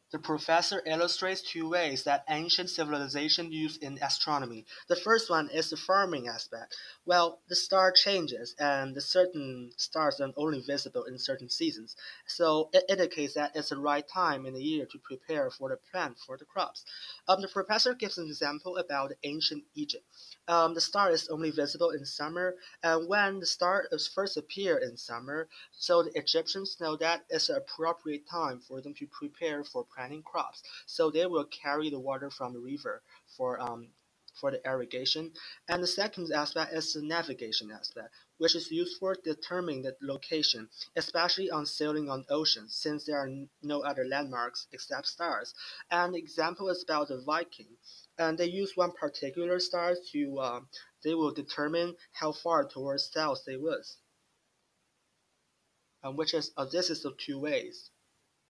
The professor illustrates two ways that ancient civilization used in astronomy. The first one is the farming aspect. Well, the star changes, and the certain stars are only visible in certain seasons. So it indicates that it's the right time in the year to prepare for the plant for the crops. The professor gives an example about ancient Egypt. The star is only visible in summer, and when the star is first appear in summer, so the Egyptians know that it's an appropriate time for them to prepare for planting crops. So they will carry the water from the river for the irrigation. And the second aspect is the navigation aspect, which is used for determining the location, especially on sailing on oceans, since there are no other landmarks except stars. And the example is about the Viking. And they use one particular star to they will determine how far towards south they was, which is this is the two ways.